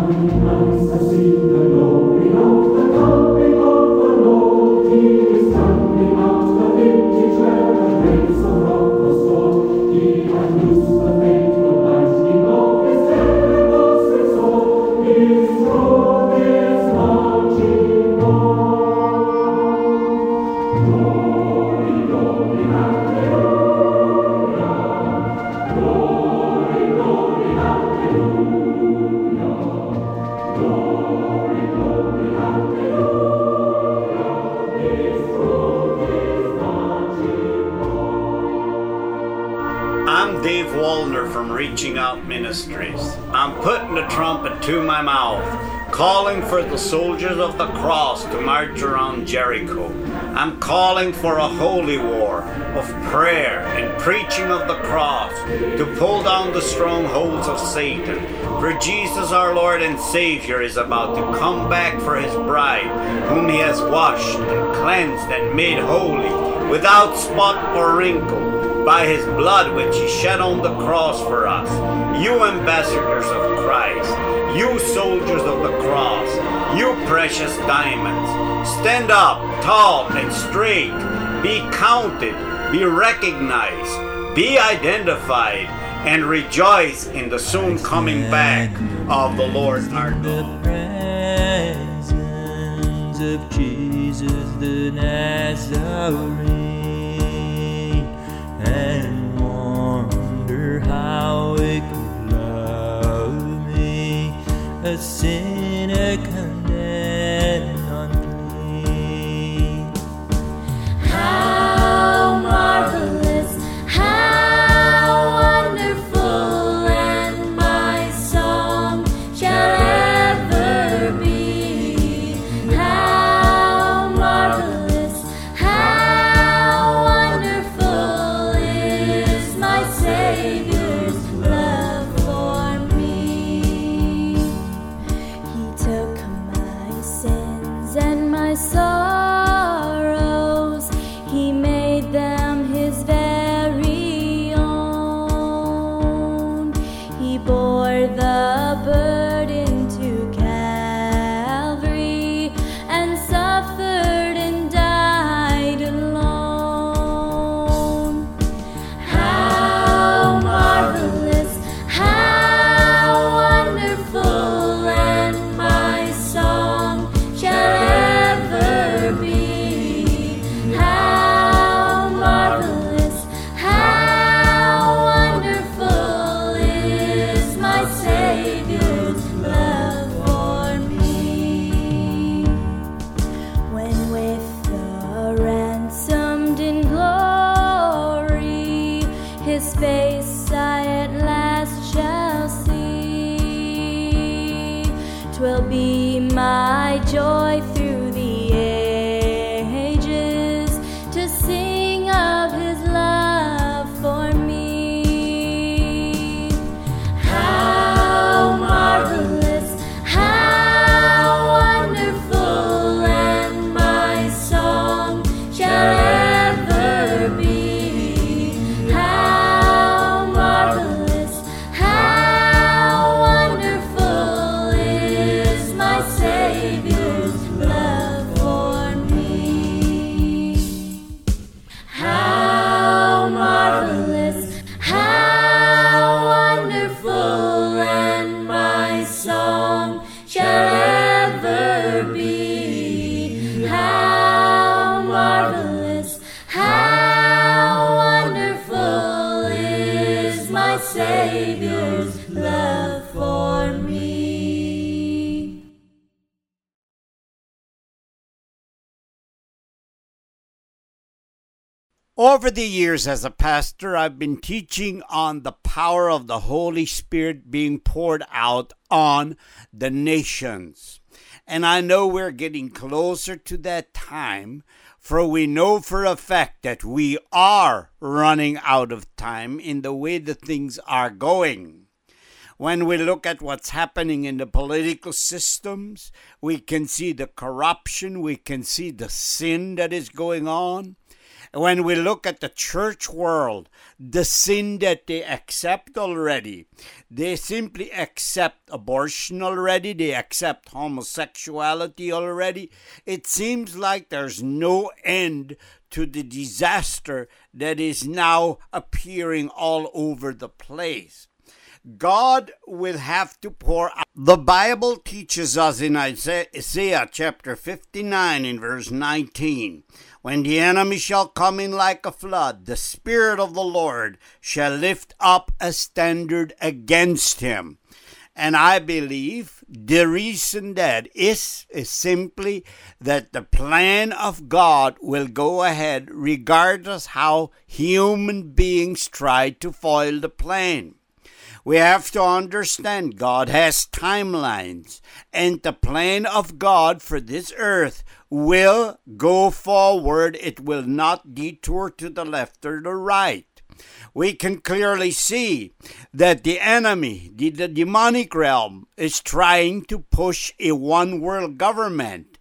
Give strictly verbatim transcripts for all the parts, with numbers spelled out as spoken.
I'm Dave Wallner from Reaching Out Ministries. I'm putting the trumpet to my mouth, calling for the soldiers of the cross to march around Jericho. I'm calling for a holy war of prayer and preaching of the cross to pull down the strongholds of Satan. For Jesus our Lord and Savior is about to come back for his bride, whom he has washed and cleansed and made holy, without spot or wrinkle, by his blood which he shed on the cross for us. You ambassadors of Christ, you soldiers of the cross, you precious diamonds, stand up tall and straight, be counted, be recognized, be identified, and rejoice in the soon coming back of the Lord our God. The presence of Jesus the Nazarene, and wonder how it could love me, a sinner condemned unclean. How marvelous, how wonderful, and my song shall ever be. How marvelous, how wonderful is my Savior's love for me. He took my sins and my sorrows, he made them his very own. He bore the burden to Calvary and suffered and died alone. How marvelous, how wonderful, and my song shall ever be. How marvelous, how wonderful is my Savior's love for me. When with the ransomed in glory, his face I at last shall see, 'twill be my joy through the ages to sing of his love for me. How marvelous, how wonderful, and my song shall ever be. How marvelous, how wonderful is my Savior's love for me. How marvelous, how wonderful, and my song shall ever be. How marvelous, how wonderful is my Savior's love for me. Over the years as a pastor, I've been teaching on the power of the Holy Spirit being poured out on the nations. And I know we're getting closer to that time, for we know for a fact that we are running out of time in the way that things are going. When we look at what's happening in the political systems, we can see the corruption, we can see the sin that is going on. When we look at the church world, the sin that they accept already, they simply accept abortion already, they accept homosexuality already. It seems like there's no end to the disaster that is now appearing all over the place. God will have to pour out. The Bible teaches us in Isaiah chapter fifty-nine in verse nineteen, when the enemy shall come in like a flood, the Spirit of the Lord shall lift up a standard against him. And I believe the reason that is, is simply that the plan of God will go ahead regardless how human beings try to foil the plan. We have to understand God has timelines, and the plan of God for this earth will go forward. It will not detour to the left or the right. We can clearly see that the enemy, the, the demonic realm, is trying to push a one-world government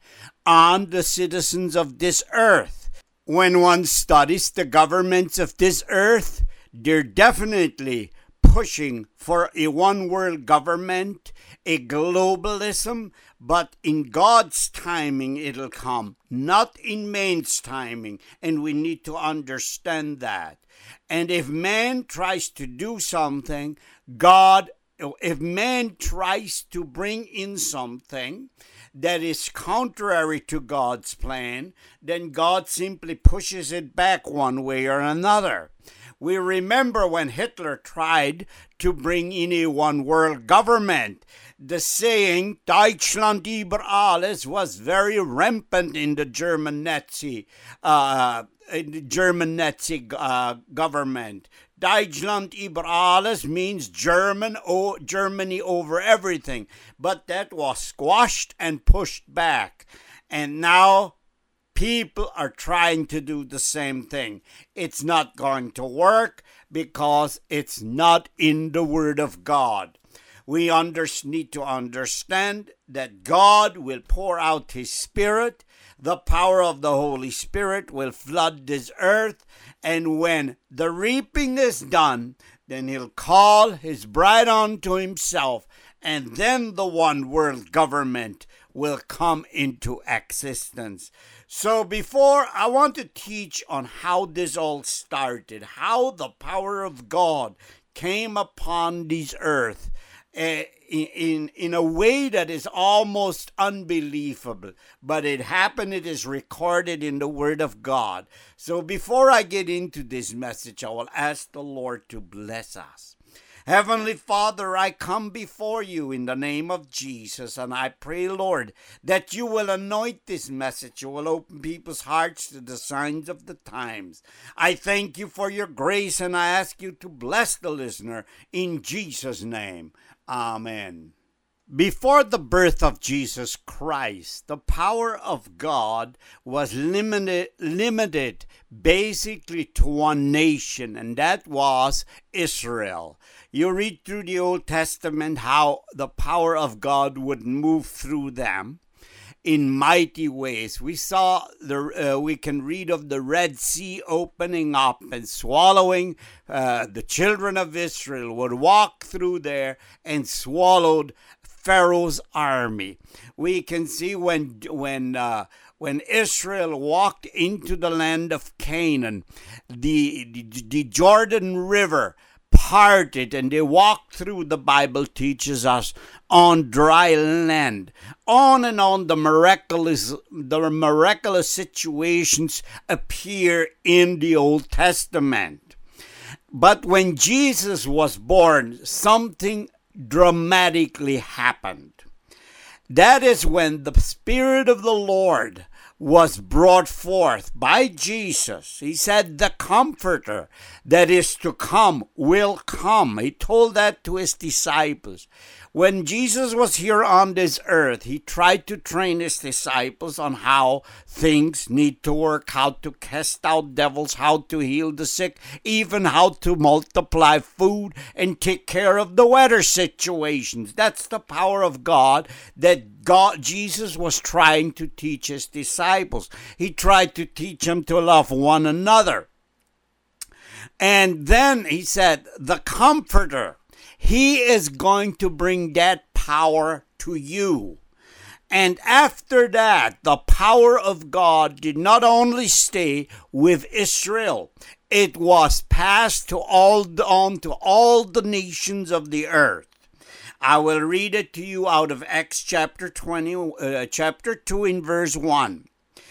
on the citizens of this earth. When one studies the governments of this earth, they're definitely pushing for a one-world government, a globalism, but in God's timing it'll come, not in man's timing, and we need to understand that. And if man tries to do something, God, if man tries to bring in something that is contrary to God's plan, then God simply pushes it back one way or another. We remember when Hitler tried to bring in a one-world government. The saying, Deutschland über alles, was very rampant in the German Nazi, uh, in the German Nazi uh, government. Deutschland über alles means German, oh, Germany over everything. But that was squashed and pushed back. And now people are trying to do the same thing. It's not going to work because it's not in the Word of God. We under, need to understand that God will pour out His Spirit. The power of the Holy Spirit will flood this earth. And when the reaping is done, then He'll call His bride unto Himself. And then the one world government will come into existence. So before, I want to teach on how this all started, how the power of God came upon this earth uh, in, in a way that is almost unbelievable. But it happened, it is recorded in the Word of God. So before I get into this message, I will ask the Lord to bless us. Heavenly Father, I come before you in the name of Jesus, and I pray, Lord, that you will anoint this message. You will open people's hearts to the signs of the times. I thank you for your grace, and I ask you to bless the listener in Jesus' name. Amen. Before the birth of Jesus Christ, the power of God was limited, limited basically to one nation, and that was Israel. You read through the Old Testament how the power of God would move through them in mighty ways. We saw the uh, we can read of the Red Sea opening up and swallowing uh, the children of Israel would walk through there and swallowed Pharaoh's army. We can see when when uh, when Israel walked into the land of Canaan, the, the, the Jordan River parted and they walked through, the Bible teaches us, on dry land. On and on the miraculous, the miraculous situations appear in the Old Testament. But when Jesus was born, something dramatically happened. That is when the Spirit of the Lord was brought forth by Jesus. He said the Comforter that is to come will come. He told that to his disciples. When Jesus was here on this earth, he tried to train his disciples on how things need to work, how to cast out devils, how to heal the sick, even how to multiply food and take care of the weather situations. That's the power of God that God, Jesus was trying to teach his disciples. disciples. He tried to teach them to love one another. And then he said, the Comforter, he is going to bring that power to you. And after that, the power of God did not only stay with Israel, it was passed to all on to all the nations of the earth. I will read it to you out of Acts chapter twenty, uh, chapter two, in verse one.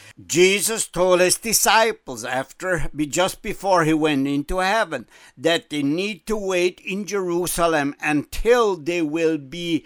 Jesus told his disciples after, just before he went into heaven, that they need to wait in Jerusalem until they will be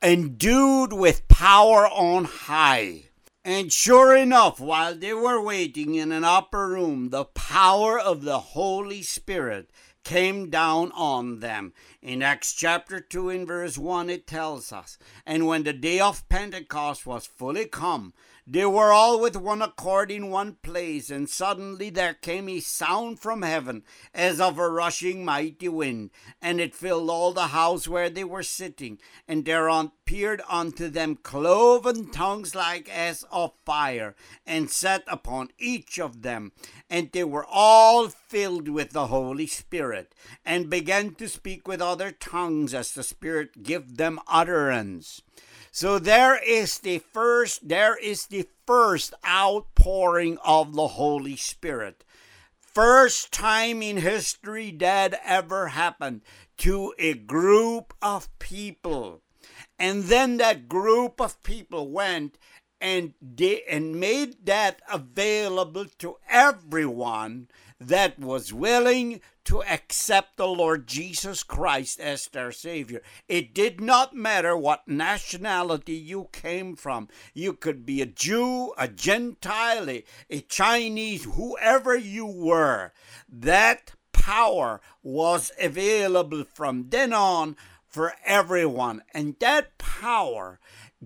endued with power on high. And sure enough, while they were waiting in an upper room, the power of the Holy Spirit came down on them. In Acts chapter two, in verse one, it tells us, and when the day of Pentecost was fully come, they were all with one accord in one place, and suddenly there came a sound from heaven as of a rushing mighty wind, and it filled all the house where they were sitting. And there appeared unto them cloven tongues like as of fire, and sat upon each of them. And they were all filled with the Holy Spirit, and began to speak with other tongues as the Spirit gave them utterance. So there is the first, there is the first outpouring of the Holy Spirit. First time in history that ever happened to a group of people. And then that group of people went and they, and made that available to everyone that was willing to accept the Lord Jesus Christ as their Savior. It did not matter what nationality you came from. You could be a Jew, a Gentile, a, a Chinese, whoever you were. That power was available from then on for everyone. And that power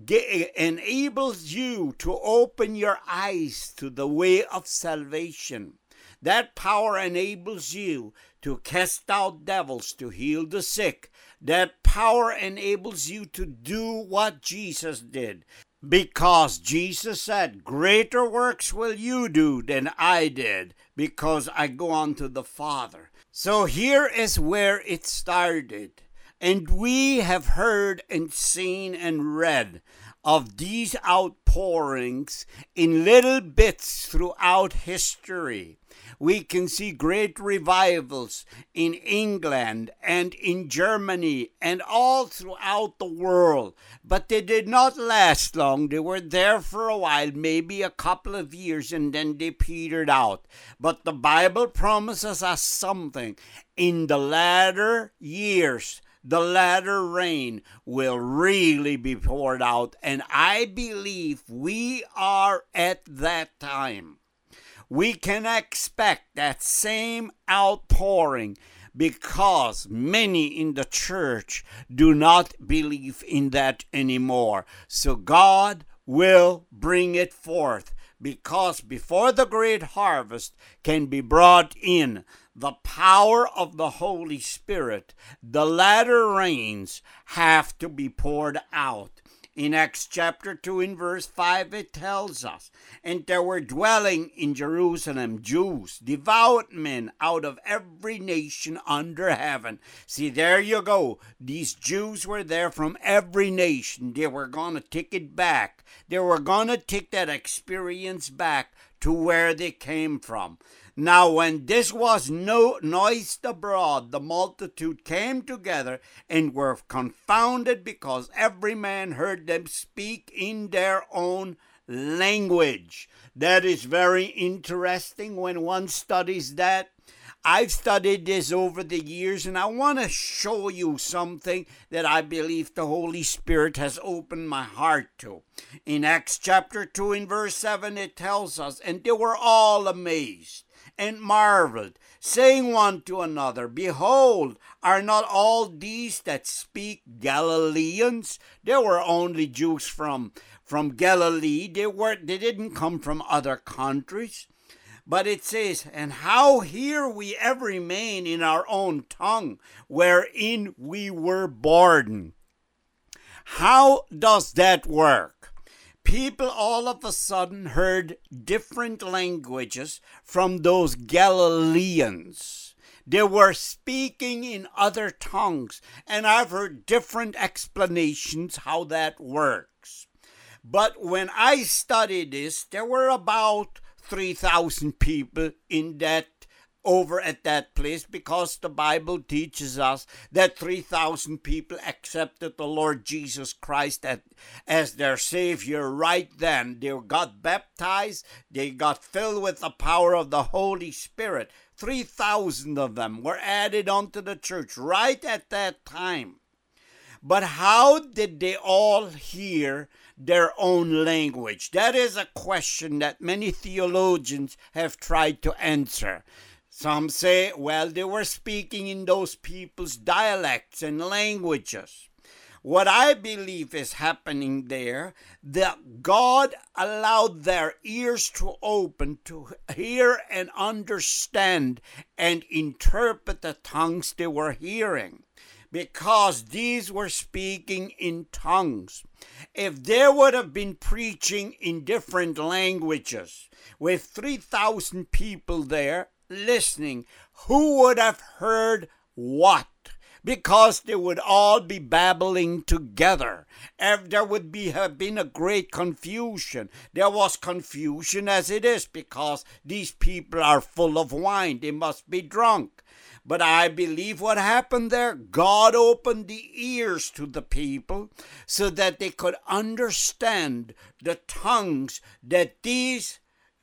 enables you to open your eyes to the way of salvation. That power enables you to cast out devils, to heal the sick. That power enables you to do what Jesus did. Because Jesus said, greater works will you do than I did, because I go on to the Father. So here is where it started. And we have heard and seen and read of these outpourings in little bits throughout history. We can see great revivals in England and in Germany and all throughout the world. But they did not last long. They were there for a while, maybe a couple of years, and then they petered out. But the Bible promises us something. In the latter years, the latter rain will really be poured out. And I believe we are at that time. We can expect that same outpouring because many in the church do not believe in that anymore. So God will bring it forth, because before the great harvest can be brought in, the power of the Holy Spirit, the latter rains have to be poured out. In Acts chapter two, in verse five, it tells us, and there were dwelling in Jerusalem Jews, devout men out of every nation under heaven. See, there you go. These Jews were there from every nation. They were going to take it back. They were going to take that experience back to where they came from. Now, when this was no noised abroad, the multitude came together and were confounded, because every man heard them speak in their own language. That is very interesting when one studies that. I've studied this over the years, and I want to show you something that I believe the Holy Spirit has opened my heart to. In Acts chapter two, in verse seven, it tells us, and they were all amazed and marveled, saying one to another, behold, are not all these that speak Galileans? They were only Jews from, from Galilee. They were they didn't come from other countries. But it says, and how hear we every man in our own tongue, wherein we were born? How does that work? people all of a sudden heard different languages from those Galileans. They were speaking in other tongues, and I've heard different explanations how that works. But when I studied this, there were about three thousand people in that over at that place, because the Bible teaches us that three thousand people accepted the Lord Jesus Christ at, as their Savior right then. They got baptized, they got filled with the power of the Holy Spirit. three thousand of them were added onto the church right at that time. But how did they all hear their own language? That is a question that many theologians have tried to answer. Some say, well, they were speaking in those people's dialects and languages. What I believe is happening there, that God allowed their ears to open to hear and understand and interpret the tongues they were hearing, because these were speaking in tongues. If they would have been preaching in different languages with three thousand people there listening, who would have heard what? Because they would all be babbling together. If there would be have been a great confusion. There was confusion as it is, because these people are full of wine. They must be drunk. But I believe what happened there, God opened the ears to the people so that they could understand the tongues that these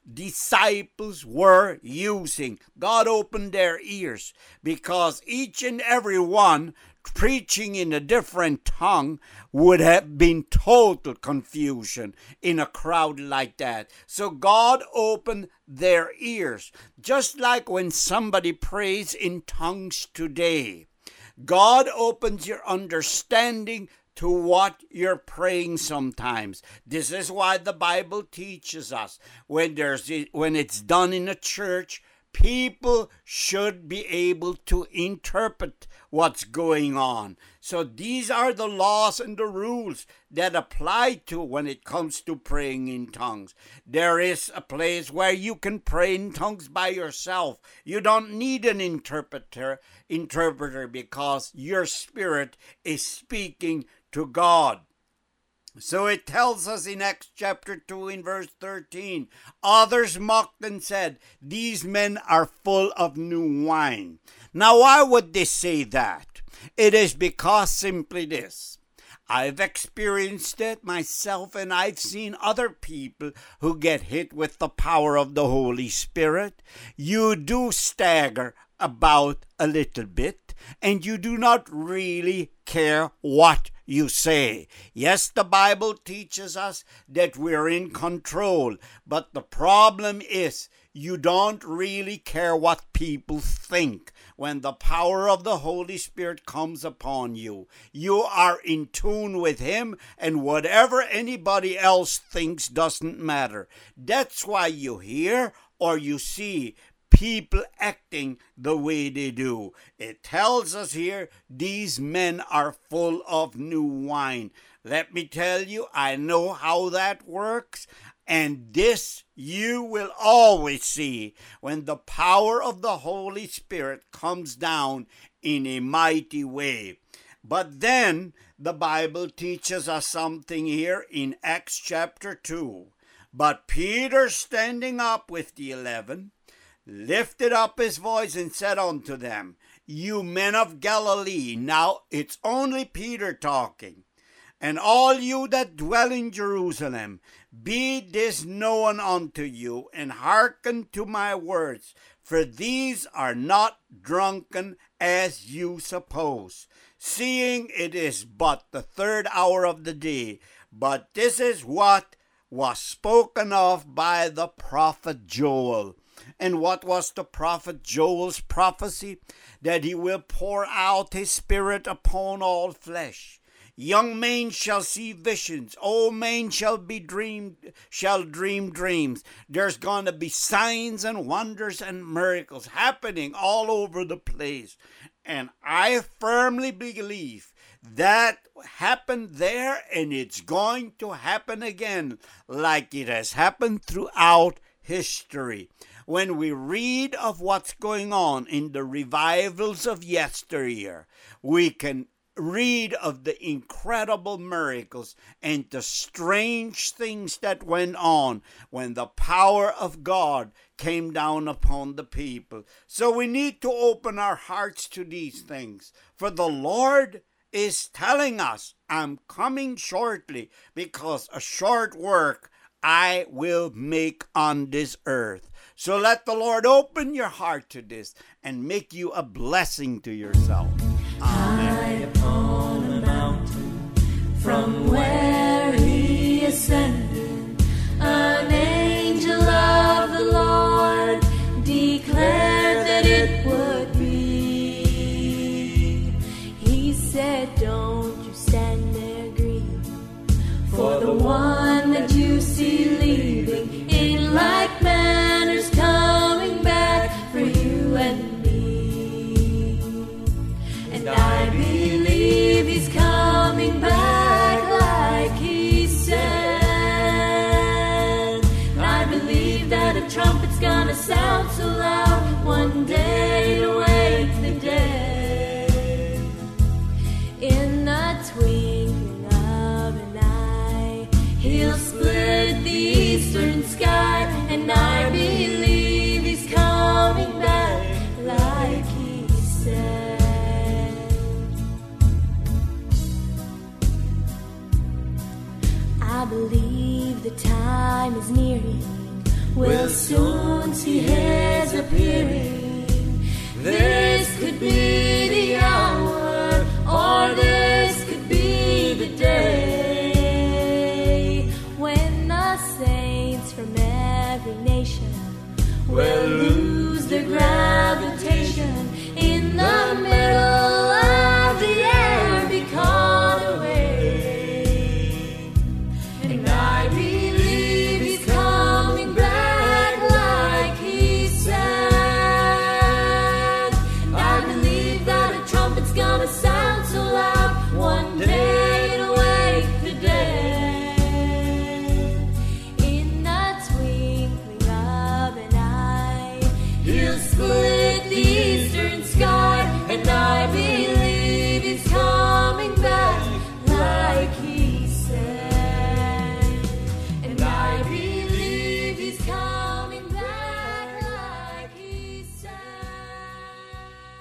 disciples were using. God opened their ears, because each and every one preaching in a different tongue would have been total confusion in a crowd like that. So God opened their ears. Just like when somebody prays in tongues today, God opens your understanding to what you're praying sometimes. This is why the Bible teaches us when there's when it's done in a church, people should be able to interpret what's going on. So these are the laws and the rules that apply to when it comes to praying in tongues. There is a place where you can pray in tongues by yourself. You don't need an interpreter, interpreter because your spirit is speaking to God. So it tells us in Acts chapter two in verse thirteen, others mocked and said, these men are full of new wine. Now why would they say that? It is because simply this. I've experienced it myself, and I've seen other people who get hit with the power of the Holy Spirit. You do stagger about a little bit, and you do not really care what you say. Yes, the Bible teaches us that we're in control, but the problem is you don't really care what people think. When the power of the Holy Spirit comes upon you, you are in tune with Him, and whatever anybody else thinks doesn't matter. That's why you hear or you see people acting the way they do. It tells us here, these men are full of new wine. Let me tell you, I know how that works. And this you will always see when the power of the Holy Spirit comes down in a mighty way. But then the Bible teaches us something here in Acts chapter two. But Peter, standing up with the eleven, lifted up his voice and said unto them, you men of Galilee. Now it's only Peter talking. And all you that dwell in Jerusalem, be this known unto you, and hearken to my words, for these are not drunken as you suppose, seeing it is but the third hour of the day. But this is what was spoken of by the prophet Joel. And what was the prophet Joel's prophecy? That he will pour out his spirit upon all flesh. Young men shall see visions. Old men shall be dreamed, shall dream dreams. There's going to be signs and wonders and miracles happening all over the place. And I firmly believe That happened there, and it's going to happen again, like it has happened throughout history. When we read of what's going on in the revivals of yesteryear, we can read of the incredible miracles and the strange things that went on when the power of God came down upon the people. So we need to open our hearts to these things, for the Lord is telling us, I'm coming shortly, because a short work I will make on this earth. So let the Lord open your heart to this and make you a blessing to yourself. High upon a mountain, from where he ascended, an angel of the Lord declared that it would be. He said, don't you stand there grieve, for the one that you see leaving in like manners coming back for you and And I believe he's coming back like he said. I believe that a trumpet's gonna sound so loud one day to wake the dead. In the twinkling of an eye, he'll split the eastern sky, and I believe he's coming back like he said. I believe the time is nearing, we'll soon see his appearing. This could be the hour, or this could be the day, when the saints from every nation will lose their gravitation in the middle of the air, be caught away. And I believe he's coming back like he said. I believe that a trumpet's gonna sound so loud one day to wake the dead. In the twinkling of an eye, he'll split the eastern sky, and I believe he's coming back like he said. And I believe he's coming back like he said.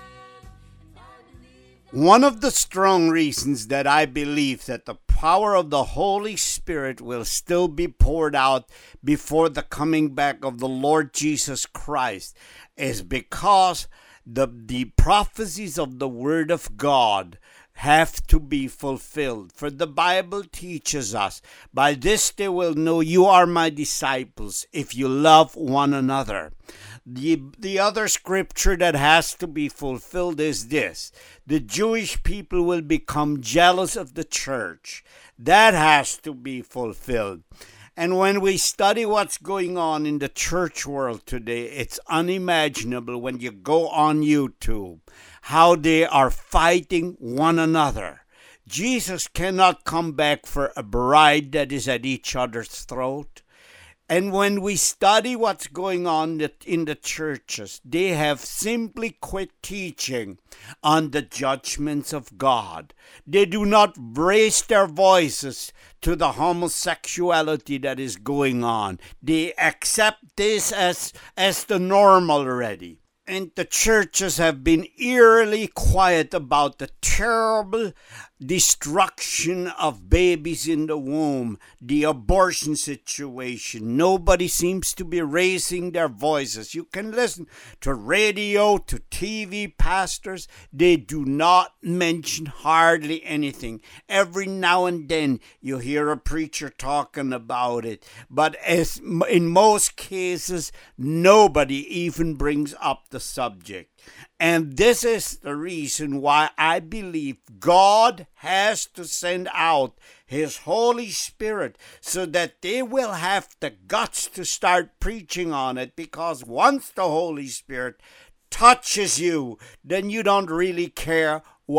And I believe that One of the strong reasons that I believe that the power of the Holy Spirit will still be poured out before the coming back of the Lord Jesus Christ is because the, the prophecies of the Word of God have to be fulfilled. For the Bible teaches us, by this they will know you are my disciples, if you love one another. The, the other scripture that has to be fulfilled is this: the Jewish people will become jealous of the church. That has to be fulfilled. And when we study what's going on in the church world today, it's unimaginable when you go on YouTube how they are fighting one another. Jesus cannot come back for a bride that is at each other's throat. And when we study what's going on in the churches, they have simply quit teaching on the judgments of God. They do not raise their voices to the homosexuality that is going on. They accept this as, as the norm already. And the churches have been eerily quiet about the terrible destruction of babies in the womb, the abortion situation. Nobody seems to be raising their voices. You can listen to radio, to T V pastors. They do not mention hardly anything. Every now and then you hear a preacher talking about it. But as in most cases, nobody even brings up the subject. And this is the reason why I believe God has to send out His Holy Spirit so that they will have the guts to start preaching on it. Because once the Holy Spirit touches you, then you don't really care what people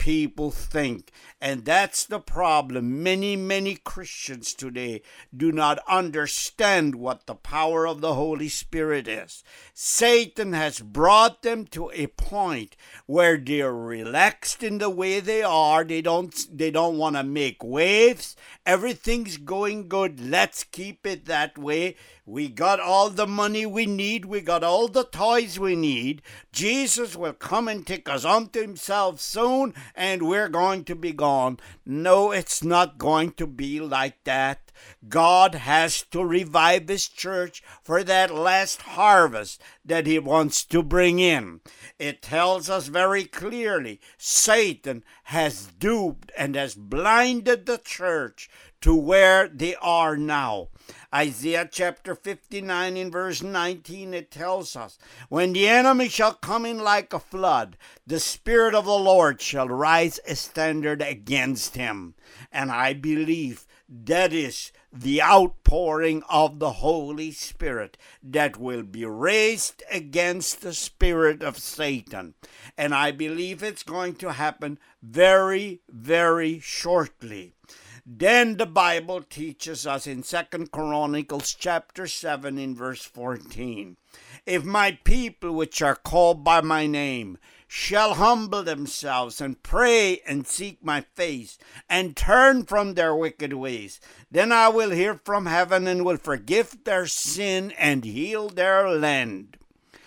people think. And that's the problem. Many, many Christians today do not understand what the power of the Holy Spirit is. Satan has brought them to a point where they're relaxed in the way they are. They don't, they don't want to make waves. Everything's going good. Let's keep it that way. We got all the money we need. We got all the toys we need. Jesus will come and take us unto himself soon, and we're going to be gone. No, it's not going to be like that. God has to revive his church for that last harvest that he wants to bring in. It tells us very clearly, Satan has duped and has blinded the church to where they are now. Isaiah chapter fifty-nine in verse nineteen, it tells us, when the enemy shall come in like a flood, the Spirit of the Lord shall rise a standard against him. And I believe that is the outpouring of the Holy Spirit that will be raised against the spirit of Satan. And I believe it's going to happen very, very shortly. Then the Bible teaches us in Second Chronicles chapter seven in verse fourteen, if my people which are called by my name shall humble themselves and pray and seek my face and turn from their wicked ways, then I will hear from heaven and will forgive their sin and heal their land.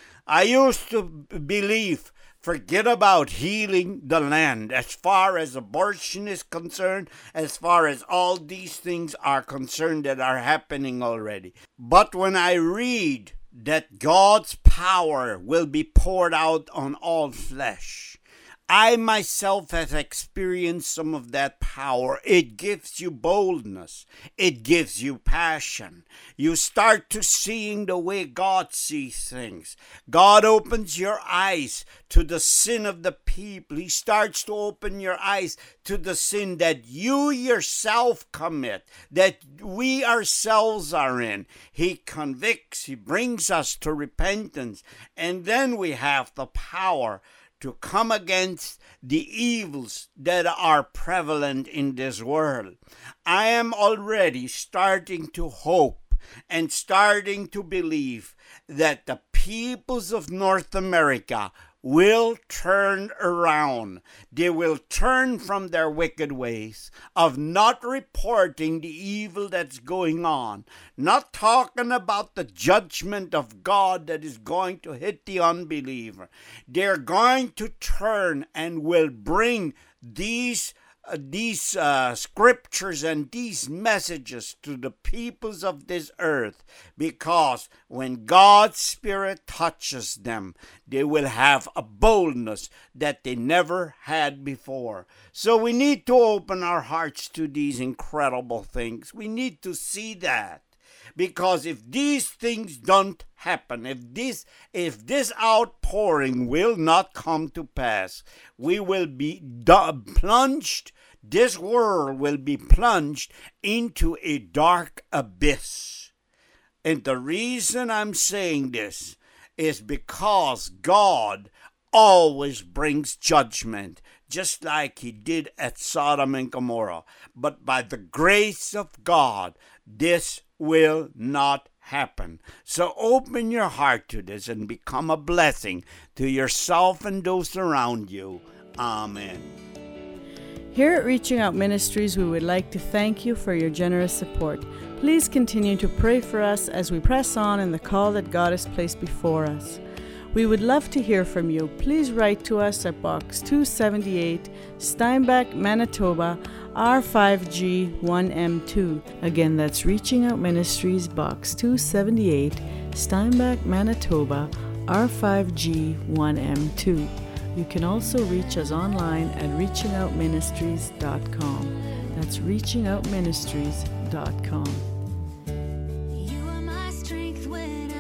I used to believe, forget about healing the land as far as abortion is concerned, as far as all these things are concerned that are happening already. But when I read that God's power will be poured out on all flesh, I myself have experienced some of that power. It gives you boldness. It gives you passion. You start to seeing the way God sees things. God opens your eyes to the sin of the people. He starts to open your eyes to the sin that you yourself commit, that we ourselves are in. He convicts. He brings us to repentance. And then we have the power to come against the evils that are prevalent in this world. I am already starting to hope and starting to believe that the peoples of North America will turn around. They will turn from their wicked ways of not reporting the evil that's going on, not talking about the judgment of God that is going to hit the unbeliever. They're going to turn and will bring these Uh, these uh, scriptures and these messages to the peoples of this earth, because when God's Spirit touches them, they will have a boldness that they never had before. So we need to open our hearts to these incredible things. We need to see that. Because if these things don't happen, if this if this outpouring will not come to pass, we will be du- plunged, this world will be plunged into a dark abyss. And the reason I'm saying this is because God always brings judgment, just like he did at Sodom and Gomorrah. But by the grace of God, this will not happen. So open your heart to this and become a blessing to yourself and those around you. Amen. Here at Reaching Out Ministries, we would like to thank you for your generous support. Please continue to pray for us as we press on in the call that God has placed before us. We would love to hear from you. Please write to us at Box two seventy-eight, Steinbach, Manitoba, R five G one M two. Again, that's Reaching Out Ministries, Box two seventy-eight, Steinbach, Manitoba, R five G one M two. You can also reach us online at reaching out ministries dot com. That's reaching out ministries dot com. You are my strength when